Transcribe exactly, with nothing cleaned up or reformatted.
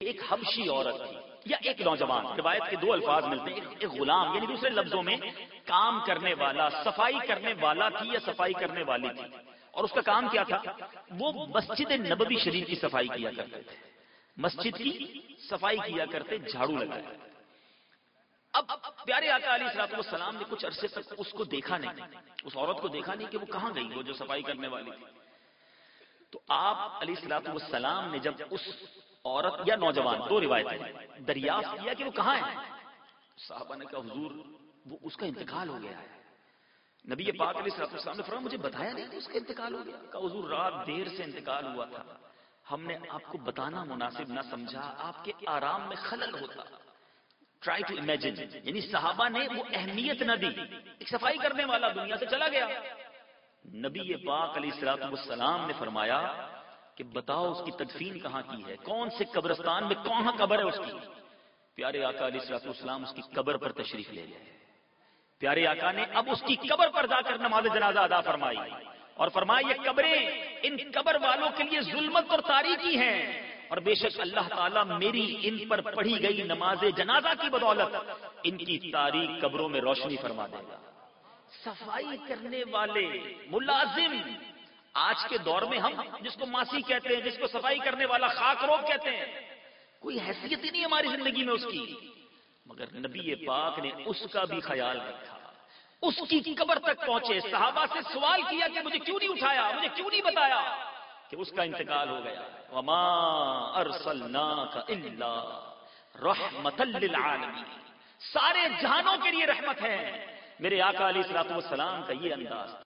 ایک حبشی عورت تھی یا ایک نوجوان، روایت کے دو الفاظ ملتے ہیں، ایک غلام یعنی دوسرے لفظوں میں کام کرنے والا، صفائی کرنے والا تھی یا صفائی کرنے والی تھی، اور اس کا کام کیا تھا؟ وہ مسجد نبوی شریف کی صفائی کیا کرتے تھے، مسجد کی صفائی کیا کرتے، جھاڑو لگایا۔ اب پیارے آقا علیہ الصلوۃ والسلام نے کچھ عرصے تک اس کو دیکھا نہیں، اس عورت کو دیکھا نہیں کہ وہ کہاں گئی، وہ جو صفائی کرنے والی تھی۔ تو آپ علیہ الصلوۃ والسلام نے جب اس عورت یا نوجوان، دو روایتیں ہیں، دریافت کیا کہ وہ کہاں ہے، صحابہ نے کہا حضور وہ اس کا انتقال ہو گیا ہے۔ نبی پاک علیہ الصلوۃ والسلام نے فرمایا مجھے بتایا نہیں کہ اس کا انتقال ہو گیا۔ کہا حضور رات دیر سے انتقال ہوا تھا، ہم نے آپ کو بتانا مناسب نہ سمجھا، آپ کے آرام میں خلل ہوتا۔ ٹرائی ٹو امیجن، یعنی صحابہ نے وہ اہمیت نہ دی، ایک صفائی کرنے والا دنیا سے چلا گیا۔ نبی پاک علیہ الصلوۃ والسلام نے فرمایا کہ بتاؤ اس کی تدفین کہاں کی ہے، کون سے قبرستان میں، کہاں قبر ہے اس کی؟ پیارے آقا علیہ الصلوۃ والسلام اس کی قبر پر تشریف لے گئے۔ پیارے آقا نے اب اس کی قبر پر جا کر نماز جنازہ ادا فرمائی اور فرمایا یہ قبریں ان قبر والوں کے لیے ظلمت اور تاریکی ہیں، اور بے شک اللہ تعالیٰ میری ان پر پڑھی گئی نماز جنازہ کی بدولت ان کی تاریک قبروں میں روشنی فرما دے گا۔ صفائی کرنے والے ملازم، آج کے دور میں ہم جس کو ماسی کہتے ہیں، جس کو صفائی کرنے والا خاک روب کہتے ہیں، کوئی حیثیت ہی نہیں ہماری زندگی میں اس کی، مگر نبی پاک نے اس کا بھی خیال رکھا، اس کی قبر تک پہنچے، صحابہ سے سوال کیا کہ مجھے کیوں نہیں اٹھایا، مجھے کیوں نہیں بتایا کہ اس کا انتقال ہو گیا۔ وما ارسلناک الا رحمتا للعالمین، سارے جہانوں کے لیے رحمت ہے۔ میرے آقا علیہ الصلوۃ والسلام کا یہ انداز